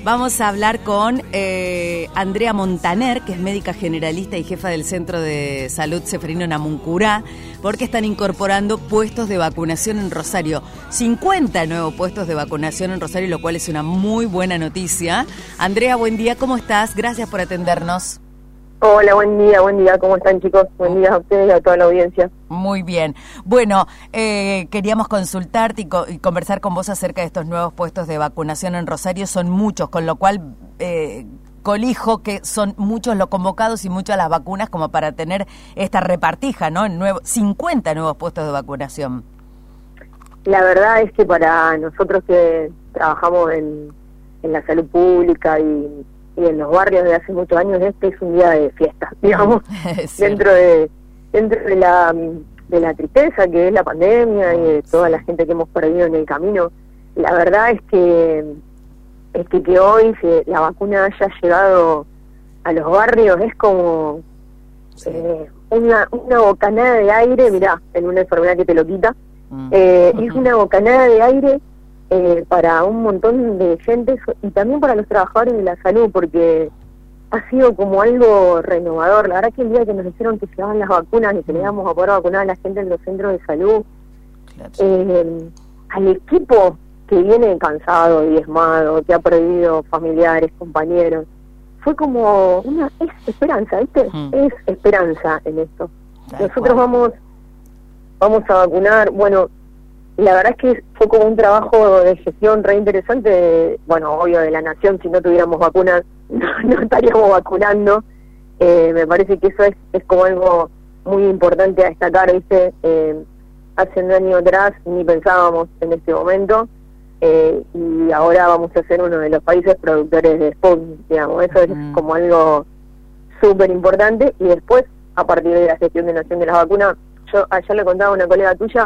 Vamos a hablar con Andrea Montaner, que es médica generalista y jefa del Centro de Salud Ceferino Namuncurá, porque están incorporando puestos de vacunación en Rosario. 50 nuevos puestos de vacunación en Rosario, lo cual es una muy buena noticia. Andrea, buen día, ¿cómo estás? Gracias por atendernos. Hola, buen día, ¿cómo están, chicos? Buen día a ustedes y a toda la audiencia. Muy bien. Bueno, queríamos consultarte y conversar con vos acerca de estos nuevos puestos de vacunación en Rosario. Son muchos, con lo cual colijo que son muchos los convocados y muchas las vacunas como para tener esta repartija, ¿no? 50 nuevos puestos de vacunación. La verdad es que para nosotros que trabajamos en la salud pública y en los barrios de hace muchos años, este es un día de fiesta, digamos, dentro de la tristeza que es la pandemia y de toda la gente que hemos perdido en el camino. La verdad es que hoy la vacuna haya llegado a los barrios es como una bocanada de aire, mirá, en una enfermedad que te lo quita, es una bocanada de aire para un montón de gente y también para los trabajadores de la salud, porque ha sido como algo renovador. La verdad que el día que nos dijeron que se daban las vacunas y que le íbamos a poder vacunar a la gente en los centros de salud, al equipo que viene cansado, diezmado, que ha perdido familiares, compañeros, fue como es esperanza, ¿viste? Es esperanza en esto. Nosotros vamos a vacunar, bueno, la verdad es que fue como un trabajo de gestión re interesante, bueno, obvio de la nación. Si no tuviéramos vacunas no estaríamos vacunando. Me parece que eso es como algo muy importante a destacar, ¿viste? Hace un año atrás ni pensábamos en este momento, y ahora vamos a ser uno de los países productores de Sputnik, digamos. Eso es como algo súper importante. Y después, a partir de la gestión de nación de las vacunas, yo ayer le contaba a una colega tuya,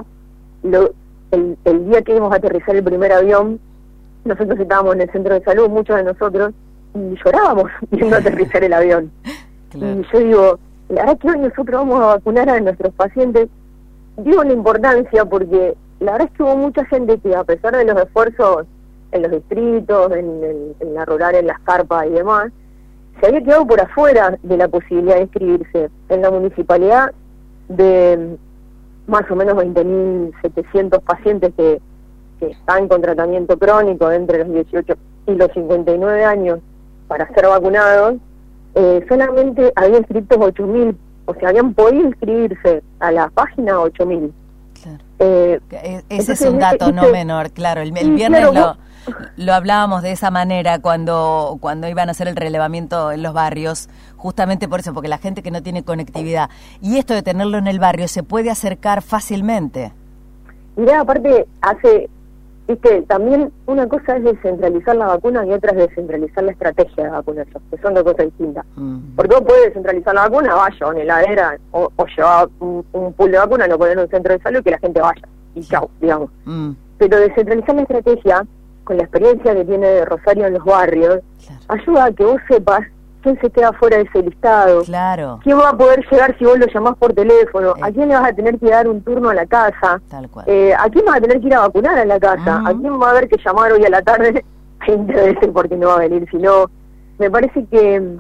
el día que íbamos a aterrizar el primer avión, nosotros estábamos en el centro de salud, muchos de nosotros, y llorábamos viendo aterrizar el avión. Claro. Y yo digo, la verdad que hoy nosotros vamos a vacunar a nuestros pacientes. Digo la importancia porque la verdad es que hubo mucha gente que, a pesar de los esfuerzos en los distritos, en la rural, en las carpas y demás, se había quedado por afuera de la posibilidad de inscribirse. En la municipalidad de más o menos 20.700 pacientes que están con tratamiento crónico entre los 18 y los 59 años para ser vacunados, solamente había inscritos 8.000, o sea, habían podido inscribirse a la página 8.000. Claro. Ese es un dato no menor, claro. El viernes claro, lo hablábamos de esa manera cuando iban a hacer el relevamiento en los barrios, justamente por eso, porque la gente que no tiene conectividad, y esto de tenerlo en el barrio se puede acercar fácilmente. Mirá, aparte también una cosa es descentralizar la vacuna y otra es descentralizar la estrategia de vacunación, que son dos cosas distintas. Porque vos podés descentralizar la vacuna, vaya a una heladera o llevar un pool de vacuna, lo poner en un centro de salud y que la gente vaya, y chau, digamos. Pero descentralizar la estrategia, con la experiencia que tiene Rosario en los barrios, ayuda a que vos sepas quién se queda fuera de ese listado, quién va a poder llegar si vos lo llamás por teléfono, a quién le vas a tener que dar un turno a la casa, a quién vas a tener que ir a vacunar a la casa, a quién va a haber que llamar hoy a la tarde 20 veces porque no va a venir, sino me parece que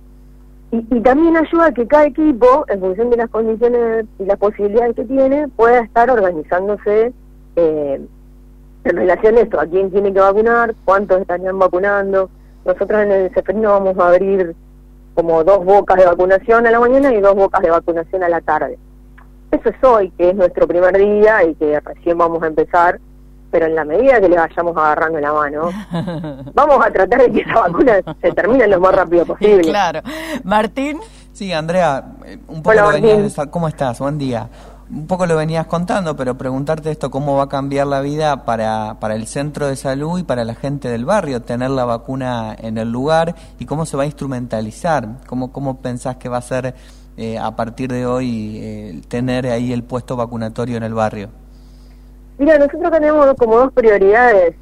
y también ayuda a que cada equipo, en función de las condiciones y las posibilidades que tiene, pueda estar organizándose en relación a esto, a quién tiene que vacunar, cuántos estarían vacunando. Nosotros en el Ceferino vamos a abrir como 2 bocas de vacunación a la mañana y 2 bocas de vacunación a la tarde. Eso es hoy, que es nuestro primer día y que recién vamos a empezar, pero en la medida que le vayamos agarrando la mano, vamos a tratar de que esa vacuna se termine lo más rápido posible. Claro. ¿Martín? Sí, Andrea, un poco Hola, ¿cómo estás? Buen día. Un poco lo venías contando, pero preguntarte esto, ¿cómo va a cambiar la vida para el centro de salud y para la gente del barrio tener la vacuna en el lugar y cómo se va a instrumentalizar? ¿Cómo pensás que va a ser a partir de hoy tener ahí el puesto vacunatorio en el barrio? Mira, nosotros tenemos como 2 prioridades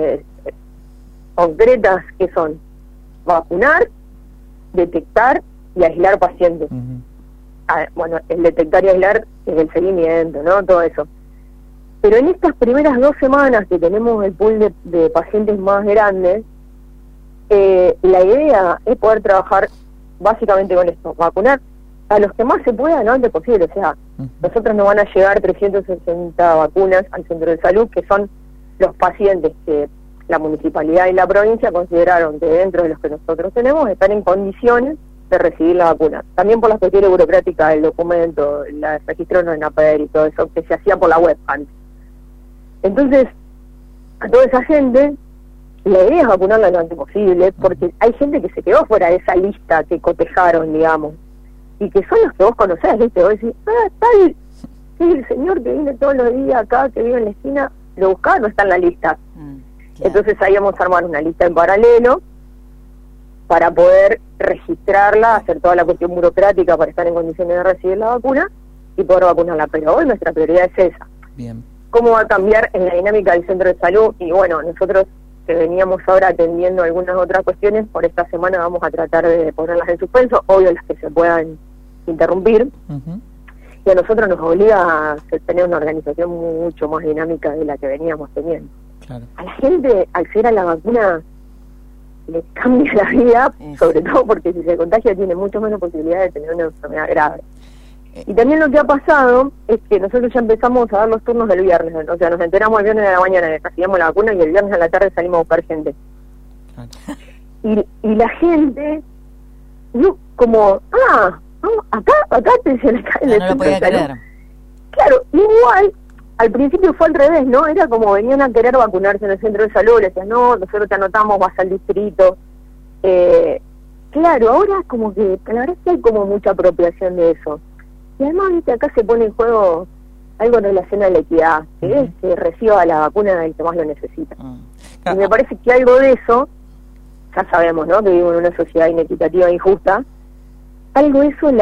concretas, que son vacunar, detectar y aislar pacientes. Bueno, el detectar y aislar es el seguimiento, ¿no? Todo eso. Pero en estas primeras 2 semanas que tenemos el pool de pacientes más grandes, la idea es poder trabajar básicamente con esto, vacunar a los que más se pueda lo antes posible. O sea, nosotros nos van a llegar 360 vacunas al centro de salud, que son los pacientes que la municipalidad y la provincia consideraron que dentro de los que nosotros tenemos están en condiciones de recibir la vacuna. También por las cuestiones burocráticas del documento, el registro en el APR y todo eso que se hacía por la web antes. Entonces, a toda esa gente, la idea es vacunarla lo antes posible, porque hay gente que se quedó fuera de esa lista que cotejaron, digamos, y que son los que vos conocés, ¿viste? Vos decís, tal, sí, el señor que viene todos los días acá, que vive en la esquina, lo buscaba, no está en la lista. Claro. Entonces ahí vamos a armar una lista en paralelo para poder registrarla, hacer toda la cuestión burocrática para estar en condiciones de recibir la vacuna y poder vacunarla. Pero hoy nuestra prioridad es esa. Bien. ¿Cómo va a cambiar en la dinámica del centro de salud? Y bueno, nosotros que veníamos ahora atendiendo algunas otras cuestiones, por esta semana vamos a tratar de ponerlas en suspenso, obvio las que se puedan interrumpir, y a nosotros nos obliga a tener una organización mucho más dinámica de la que veníamos teniendo. Claro. A la gente acceder a la vacuna le cambia la vida, sobre todo porque si se contagia tiene mucho menos posibilidades de tener una enfermedad grave. Y también lo que ha pasado es que nosotros ya empezamos a dar los turnos del viernes, o sea, nos enteramos el viernes de la mañana que recibíamos la vacuna y el viernes a la tarde salimos a buscar gente. Claro. Y la gente, no, como, acá te decían acá en el no lo podía creer. Claro, igual, al principio fue al revés, ¿no? Era como venían a querer vacunarse en el centro de salud, le decían, no, nosotros te anotamos, vas al distrito. Claro, ahora es como que, la verdad es que hay como mucha apropiación de eso. Y además, viste, acá se pone en juego algo en relación a la equidad, que es que reciba la vacuna del que más lo necesita. Y me parece que algo de eso, ya sabemos, ¿no?, que vivimos en una sociedad inequitativa e injusta, algo de eso,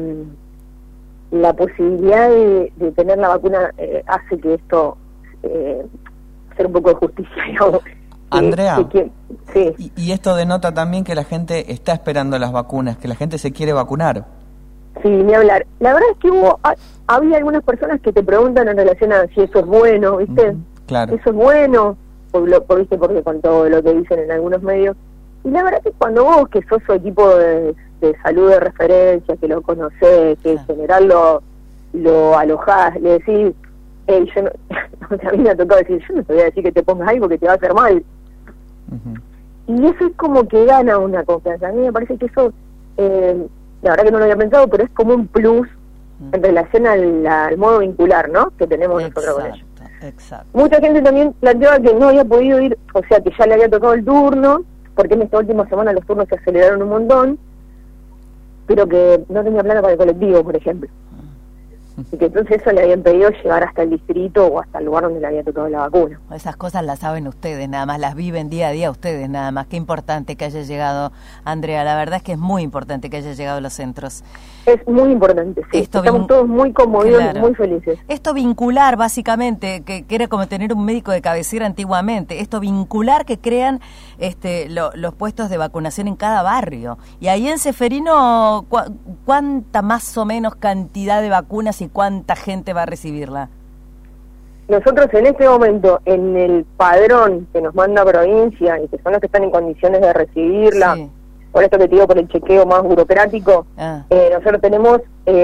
la posibilidad de tener la vacuna hace que esto, hacer un poco de justicia, digamos. Andrea, sí. Y esto denota también que la gente está esperando las vacunas, que la gente se quiere vacunar. Sí, ni hablar. La verdad es que había algunas personas que te preguntan en relación a si eso es bueno, ¿viste? Claro. Eso es bueno, ¿viste? Porque con todo lo que dicen en algunos medios. Y la verdad es que cuando vos, que sos su equipo de salud de referencia, que lo conocés, que en general lo alojás, le decís, yo no, o sea, a mí me ha tocado decir, yo no te voy a decir que te pongas algo que te va a hacer mal. Y eso es como que gana una confianza. A mí me parece que eso... la verdad que no lo había pensado, pero es como un plus en relación al modo vincular, ¿no?, que tenemos nosotros con ellos. Exacto. Mucha gente también planteaba que no había podido ir, o sea, que ya le había tocado el turno, porque en esta última semana los turnos se aceleraron un montón, pero que no tenía plata para el colectivo, por ejemplo. Y que entonces eso le habían pedido llegar hasta el distrito o hasta el lugar donde le había tocado la vacuna. Esas cosas las saben ustedes, nada más, las viven día a día ustedes, nada más. Qué importante que haya llegado, Andrea, la verdad es que es muy importante que haya llegado a los centros. Es muy importante, sí. Estamos todos muy conmovidos, claro, muy felices. Esto vincular, básicamente, que era como tener un médico de cabecera antiguamente, esto vincular que crean los puestos de vacunación en cada barrio. Y ahí en Ceferino, ¿cuánta más o menos cantidad de vacunas y cuánta gente va a recibirla? Nosotros en este momento, en el padrón que nos manda provincia y que son los que están en condiciones de recibirla, sí, por esto que te digo, por el chequeo más burocrático, nosotros tenemos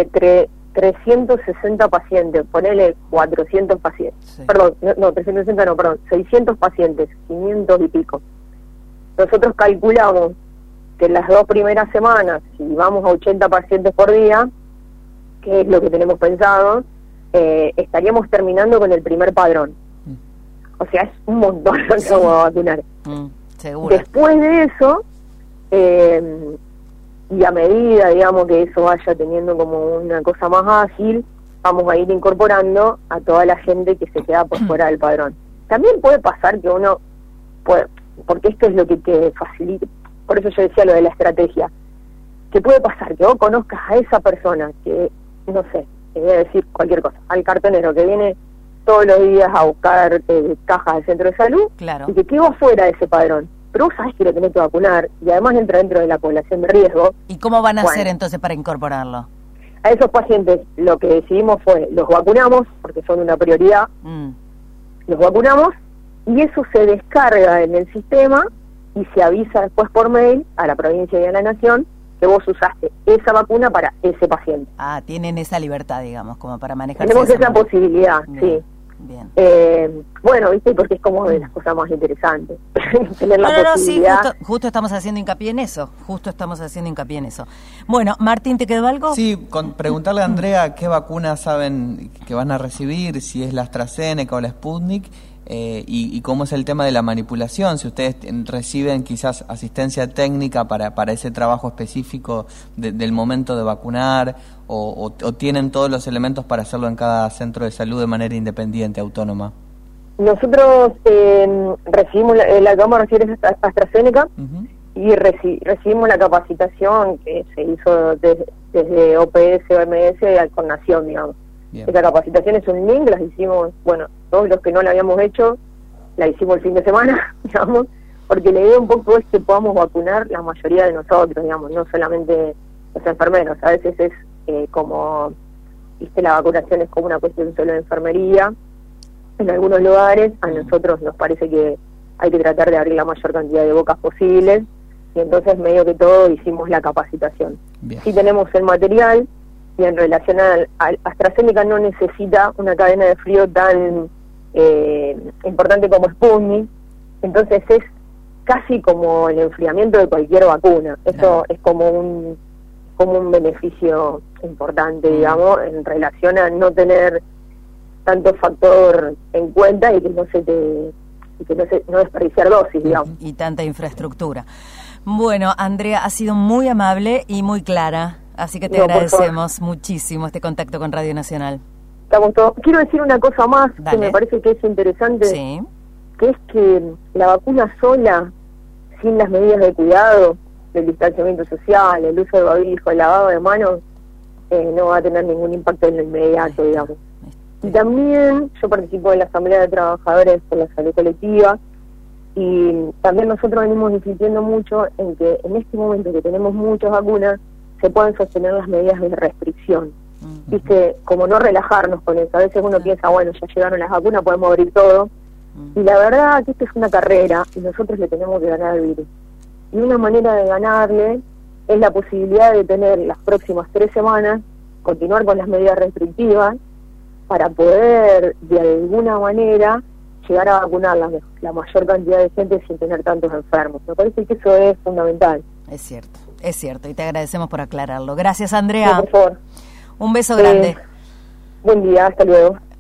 360 pacientes, ponele 400 pacientes, sí. Perdón, no, 360 no, perdón, 600 pacientes, 500 y pico. Nosotros calculamos que en las 2 primeras semanas, si vamos a 80 pacientes por día, que es lo que tenemos pensado, estaríamos terminando con el primer padrón. O sea, es un montón lo que vamos a vacunar. Seguro. Después de eso, y a medida, digamos, que eso vaya teniendo como una cosa más ágil, vamos a ir incorporando a toda la gente que se queda por fuera del padrón. También puede pasar que uno puede, porque esto es lo que te facilita, por eso yo decía lo de la estrategia, que puede pasar que vos conozcas a esa persona que, no sé, te voy a decir cualquier cosa, al cartonero que viene todos los días a buscar cajas del centro de salud, claro, y que quedó fuera de ese padrón, pero vos sabés que lo tenés que vacunar y además entra dentro de la población de riesgo. ¿Y cómo van a hacer entonces para incorporarlo? A esos pacientes lo que decidimos fue, los vacunamos, porque son una prioridad, los vacunamos y eso se descarga en el sistema y se avisa después por mail a la provincia y a la nación que vos usaste esa vacuna para ese paciente. Ah, tienen esa libertad, digamos, como para manejar. Tenemos esa posibilidad, bien, sí. Bien. Bueno, viste, porque es como de las cosas más interesantes. Tener la posibilidad. Sí, justo estamos haciendo hincapié en eso. Bueno, Martín, ¿te quedó algo? Sí, preguntarle a Andrea qué vacunas saben que van a recibir, si es la AstraZeneca o la Sputnik, y cómo es el tema de la manipulación, si ustedes reciben quizás asistencia técnica para ese trabajo específico del momento de vacunar, o tienen todos los elementos para hacerlo en cada centro de salud de manera independiente, autónoma. Nosotros recibimos la que vamos a recibir es AstraZeneca, y recibimos la capacitación que se hizo desde OPS, OMS con Nación, digamos. Bien. Esa capacitación es un link, las hicimos, bueno, todos los que no la habíamos hecho, la hicimos el fin de semana, digamos, porque la idea un poco es que podamos vacunar la mayoría de nosotros, digamos, no solamente los enfermeros. A veces es como, viste, la vacunación es como una cuestión solo de enfermería. En algunos lugares a nosotros nos parece que hay que tratar de abrir la mayor cantidad de bocas posibles, y entonces medio que todo hicimos la capacitación. Sí tenemos el material, y en relación a AstraZeneca no necesita una cadena de frío tan importante como Sputnik, entonces es casi como el enfriamiento de cualquier vacuna. Eso es como un beneficio importante, digamos, en relación a no tener tanto factor en cuenta y que no desperdiciar dosis, digamos. Y tanta infraestructura. Bueno, Andrea, ha sido muy amable y muy clara, así que te agradecemos muchísimo este contacto con Radio Nacional. Estamos todos. Quiero decir una cosa más. Dale. Que me parece que es interesante, sí. Que es que la vacuna sola, sin las medidas de cuidado, del distanciamiento social, el uso de barbijo, el lavado de manos, no va a tener ningún impacto en lo inmediato, digamos. Y también yo participo en la Asamblea de Trabajadores por la Salud Colectiva, y también nosotros venimos insistiendo mucho en que en este momento que tenemos muchas vacunas, se puedan sostener las medidas de restricción. Viste, como no relajarnos con eso. A veces uno piensa, bueno, ya llegaron las vacunas, podemos abrir todo. Y la verdad que esta es una carrera y nosotros le tenemos que ganar al virus. Y una manera de ganarle es la posibilidad de tener las próximas 3 semanas, continuar con las medidas restrictivas, para poder de alguna manera llegar a vacunar la mayor cantidad de gente sin tener tantos enfermos. Me parece que eso es fundamental. Es cierto, y te agradecemos por aclararlo. Gracias, Andrea. Sí, por favor. Un beso grande. Buen día, hasta luego.